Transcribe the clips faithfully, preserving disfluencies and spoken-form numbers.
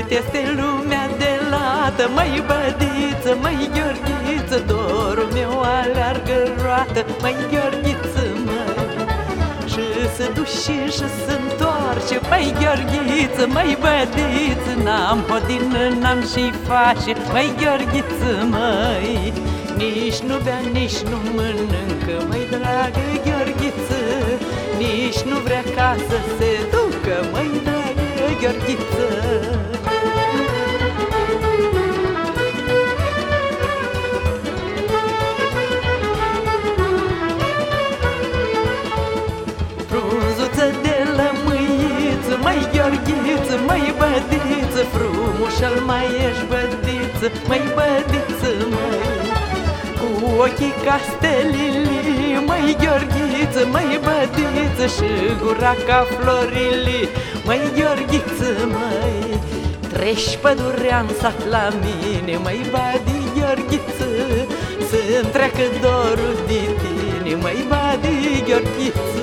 Cât este lumea de lată, măi bădiță, măi Gheorghiță, dorul meu aleargă roată, măi Gheorghiță, măi. Și se duce și se întoarce, măi Gheorghiță, măi bădiță, n-am hodină, n-am și face, măi Gheorghiță, măi. Nici nu bea, nici nu mănâncă, măi dragă Gheorghiță, nici nu vrea ca să se ducă, măi dragă Gheorghiță. Frunzuță de lămâiță, măi Gheorghiță, măi bădiță, frumușel mai ești bădiță, măi bădiță, măi. Cu ochii ca stelili, măi Gheorghiță, măi bădiță, și gura ca florile, măi Gheorghiță, măi. Treci pădurea în sat la mine, măi badi Gheorghiță, să-mi treacă dorul de tine, măi badi Gheorghiță.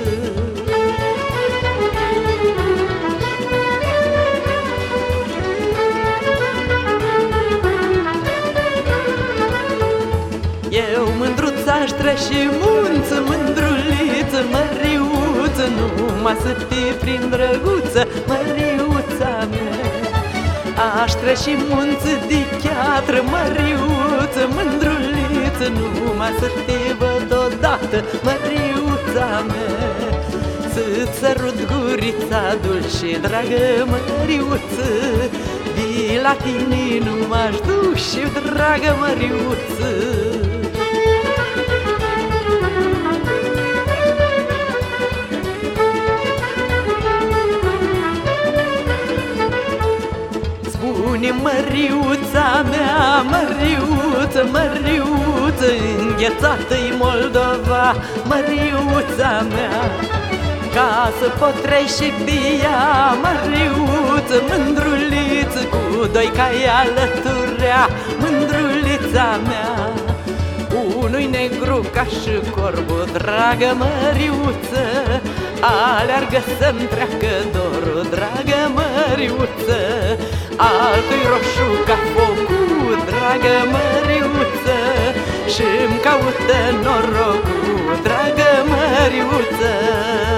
Eu mândruț-aș trece munță, mândruliță, măriuță, numai să te prind drăguță, măriuța mea. Aș trece munță de cheatră, măriuță, mândruliță, numai să te văd odată, măriuța mea. Să-ți sărut gurița dulce, dragă măriuță, de la tine nu m-aș duce, dragă măriuță. Spune măriuța mea, măriuță, măriuță, înghețată-i Moldova, măriuța mea. Ca să pot trece pe ea, măriuță, mândruliță, cu doi cai alăturea, mândrulița mea. Unui negru ca și corbul, dragă măriuță, aleargă să-mi treacă dorul, dragă măriuță. Altui roșu ca focul, dragă măriuță, și-mi caută norocul, dragă măriuță.